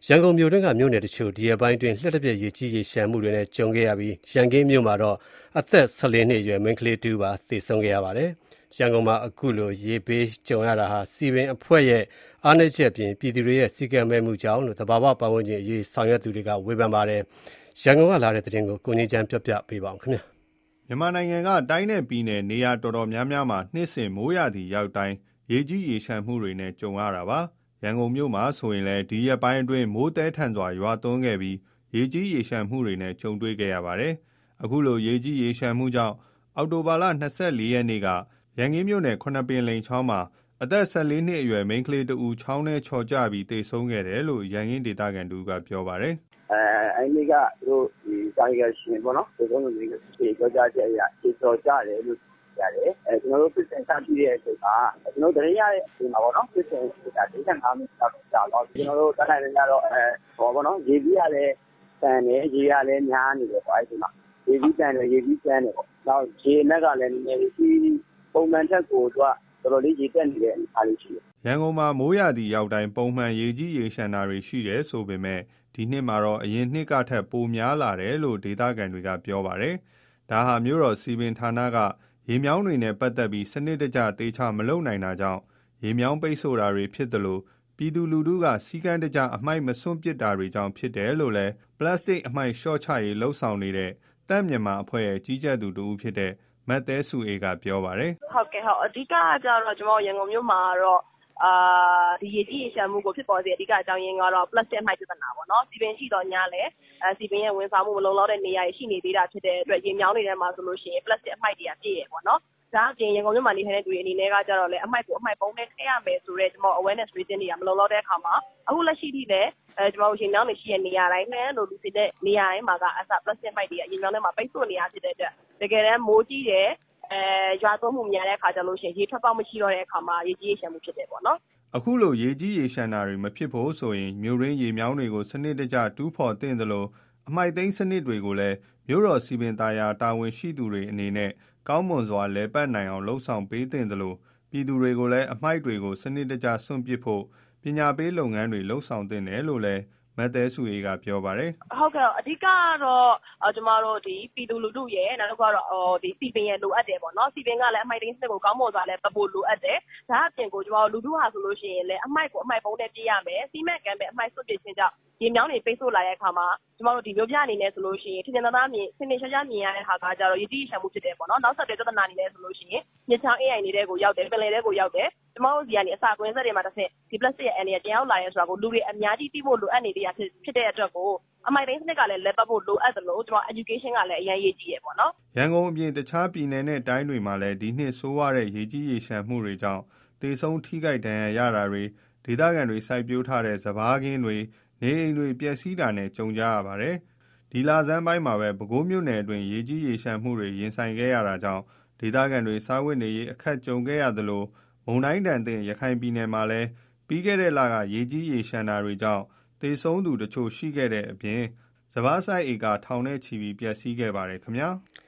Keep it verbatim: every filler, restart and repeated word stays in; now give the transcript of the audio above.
ရန်ကုန်မြို့တွင်းကမြို့နယ်တချို့ဒီရက်ပိုင်းအတွင်းလျှပ်တပြက်ရေကြီးရေလျှံမှုတွေနဲ့ကြုံခဲ့ရပြီးရန်ကင်းမြို့မှာတော့အသက်ဆယ်လေးနှစ်အရွယ်မိန်းကလေးတဦးပါသေဆုံးခဲ့ရပါတယ်။ရန်ကုန်မှာအခုလိုရေဘေးကြုံရတာဟာစီပင်အဖွဲ့ရဲ့အားနည်းချက်အပြင်ပြည်သူတွေရဲ့စီကံမဲ့မှုကြောင့်လို့သဘာဝပတ်ဝန်းကျင်အရေးဆောင်ရွက်သူတွေကဝေဖန်ပါတယ်။ရန်ကုန်ကလာတဲ့သတင်းကိုကိုငြိမ်းချမ်းပြောပြပေးပါဦးခင်ဗျာ။မြန်မာနိုင်ငံကတိုင်းနဲ့ပြည်နယ်နေရာတော်တော်များများမှာနှစ်စဉ်မိုးရာသီရောက်တိုင်းရေကြီးရေလျှံမှုတွေနဲ့ကြုံရတာပါ။ရန်ကုန်မြို့မှာဆိုရင်လည်းဒီရက်ပိုင်းအတွင်းမိုးတဲထန်စွာရွာသွန်းခဲ့ပြီးရေကြီးရေလျှံမှုတွေနဲ့ကြုံတွေ့ခဲ့ရပါတယ်။အခုလိုရေကြီးရေလျှံမှုကြောင့်အောက်တိုဘာလ၂၄ရက်နေ့ကရန်ကင်းမြို့နယ်ခုနှစ်ပင်လိန်ချောင်းမှာအသက်ဆယ်လေးနှစ်အရွယ်မိန်းကလေးတဦးချောင်းထဲချော်ကျပြီးသေဆုံးခဲ့တယ်လို့ရန်ကင်းဒေသခံတူကပြောပါတယ်။အဲအဲ့ဒီကသူတို့ဒီတာရီကရှင်ပေါ့နော်ဒီကုန်းလူကြီးတွေကြောကြချက်အရာချေချော်ကျတယ်လို့ရတယ်အဲကျွန်တော်တို့ပြည်စင်စပြည့်ရဲ့အချိန်မှာကျွန်တော်တို့တရင်ရတဲ့အချိန်မှာပေါ့နော်ပြည်စင်ဒါ၄၅မိနစ်လောက်ကြာတော့ကျွန်တော်တို့တန်းနိုင်နေကြတော့အဲဟောပေါ့နော်ရေကြီးရလဲတန်နေရေရလဲများနေတယ်ပေါ့အဲ့ဒီမှာရေကြီးတန်တယ်ရေကြီးတန်တယ်ပေါ့နောက်ရေနက်ကလည်းနည်းနည်းဒီပုံမှန်ထက်ကိုသူကတော်တော်လေးရေတက်နေတဲ့အနေအထားလေးရှိတယ်ရန်ကုန်မှာမိုးရာသီရောက်တိုင်းပုံမှန်ရေကြီးရေရှမ်းတာတွေရှိတယ်ဆိုပေမဲ့ဒီနှစ်မှာတော့အရင်နှစ်ကထက်ပိုများလာတယ်လို့ဒေသခံတွေကပြောပါတယ်ဒါဟာမြို့တော်စီပင်ဌာနကရေမြောင်းတွေနဲ့ပတ်သက်ပြီးစနစ်တကျသေချာမလုပ်နိုင်တာကြောင့်ရေမြောင်းပိတ်ဆို့တာတွေဖြစ်သလိုပြည်သူလူထုကစီကံတကျအမိုက်မစွန့်ပစ်တာတွေကြောင့်ဖြစ်တယ်လို့လည်းပလတ်စတစ်အမိုက်ရှော့ချရေးလှုပ်ဆောင်နေတဲ့တန့်မြန်မာအဖွဲ့ရဲ့ကြီးကြပ်သူတူဖြစ်တဲ့မတ်တဲစုအေးကပြောပါတယ်ဟုတ်ကဲ့ဟုတ်အဓိကကကျတော့ကျွန်တော်ရန်ကုန်မြို့မှာတော့အာဒီရေကြီးရေရှမ်းမှုကိုဖြစ်ပေါ်စေအဓိကအကြောင်းရင်းကတော့ plastic အမိုက်ပြဿနာပေါ့နော်စီပင်ရှိတော့ညာလဲအဲစီပင်ရဲ့ဝန်ဆောင်မှုမလုံလောက်တဲ့နေရာရှိနေသေးတာဖြစ်တဲ့အတွက်ရေမြောင်းတွေထဲမှာဆိုလို့ရှိရင် plastic အမိုက်တွေကပြည့်ရပေါ့နော်ဒါအပြင်ရန်ကုန်မြို့မှာနေထိုင်တဲ့သူတွေအနေနဲ့ကကြတော့လေအမိုက်ကိုအမိုက်ပုံးနဲ့ထည့်ရမယ်ဆိုတော့ကျွန်တော် awareness raising တွေကမလုံလောက်တဲ့အခါမှာအခုလက်ရှိထိလည်းအဲကျွန်တော်ရေမြောင်းတွေရှိတဲ့နေရာတိုင်းနဲ့လို့လူစီတဲ့နေရာတိုင်းမှာကအစ plastic အမိုက်တွေကရေမြောင်းထဲမှာပိတ်ဆို့နေရဖြစ်တဲ့အတွက်တကယ်တမ်းမိုးကြီးတယ်အဲရွာသွန်းမှုများတဲ့အခါကျလို့ရှိရင်ရေထွက်ပေါက်မရှိတော့တဲ့အခါမှာရေကြီးရေရှမ်းမှုဖြစ်တယ်ပေါ့နော်အခုလိုရေကြီးရေရှမ်းတာတွေမဖြစ်ဖို့ဆိုရင်မြို့ရင်းရေမြောင်းတွေကိုစနစ်တကျတူးဖော်တင်သလိုအမိုက်သိမ်းစနစ်တွေကိုလည်းမြို့တော်စီပင်သားယာတာဝန်ရှိသူတွေအနေနဲ့ကောင်းမွန်စွာလဲပတ်နိုင်အောင်လှုံ့ဆော်ပေးတင်သလိုပြည်သူတွေကိုလည်းအမိုက်တွေကိုစနစ်တကျစွန့်ပစ်ဖို့ပညာပေးလုပ်ငန်းတွေလှုံ့ဆော်တင်တယ်လို့လည်းမတ်တဲစုအေးကပြောပါတယ်ဟုတ်ကဲ့အဓိကတော့ကျမတို့ဒီပြည်သူလူထုရဲ့နောက်တစ်ခါတော့ဟိုဒီစီပင်ရဲ့လိုအပ်တယ်ပေါ့နော်စီပင်ကလည်းအမိုက်တင်းစနစ်ကိုကောင်းမွန်စွာလဲပတ်ဖို့လိုအပ်တယ်ဒါအပြင်ကိုကျမတို့လူထုဟာဆိုလို့ရှိရင်လည်းအမိုက်ကိုအမိုက်ပုံးနဲ့ပြရမယ်စီမံကမ်းပဲအမိုက်စွန့်ပစ်ခြင်းကြောင့်ရေမြောင်းတွေပိတ်ဆို့လာတဲ့အခါမှာကျမတို့ဒီမျိုးပြအနေနဲ့ဆိုလို့ရှိရင်ထင်ထင်သာသာမြင်စင်နေရှားရှားမြင်ရတဲ့ဟာကကြတော့ရေကြီးရေရှမ်းမှုဖြစ်တယ်ပေါ့နော်နောက်ဆက်တွဲပြဿနာအနေနဲ့ဆိုလို့ရှိရင်မြစ်ချောင်း အေး အိုင် နေတဲ့ကိုရောက်တယ်ပင်လယ်တဲ့ကိုရောက်တယ်ကျမတို့စီကနေအစာကွင်းဆက်တွေမှာတစ်ဆင့်ဒီ plastic ရဲ့အနေနဲ့တရားလာရဲဆိုတာကိုလူတွေအများကြီးသိဖို့လိုအပ်နေတဲ့အဖြစ်ဖြစ်တဲ့အတွက်ကိုအမိုက်တိုင်းစနစ်ကလည်းလက်ပတ်ဖို့လိုအပ်သလိုကျွန်တော် education ကလည်းအရင်ရေးကြည့်ရပေါ့နော်ရန်ကုန်အပြင်တခြားပြည်နယ်နဲ့တိုင်းတွေမှာလည်းဒီနှစ်ဆိုးရတဲ့ရေကြီးရေရှမ်းမှုတွေကြောင့်သေဆုံးထိခိုက်ဒဏ်ရာရတာတွေဒေသခံတွေစိုက်ပျိုးထားတဲ့စပါးခင်းတွေနေအိမ်တွေပျက်စီးတာနဲ့ကြုံကြရပါတယ်ဒီလဆန်းပိုင်းမှာပဲပဲခူးမြို့နယ်အတွင်းရေကြီးရေရှမ်းမှုတွေရင်ဆိုင်ခဲ့ရတာကြောင့်ဒေသခံတွေစားဝတ်နေရေးအခက်ကြုံခဲ့ရသလိုမုန်တိုင်းတန်တဲ့ရခိုင်ပြည်နယ်မှာလည်းပြီးခဲ့တဲ့လကရေကြီးရေရှမ်းတာတွေကြောင့်သေဆုံးသူတချို့ရှိခဲ့တဲ့အပြင်စပါးစိုက်ဧကထောင်နဲ့ချီပြီးပျက်စီးခဲ့ပါတယ်ခင်ဗျာ။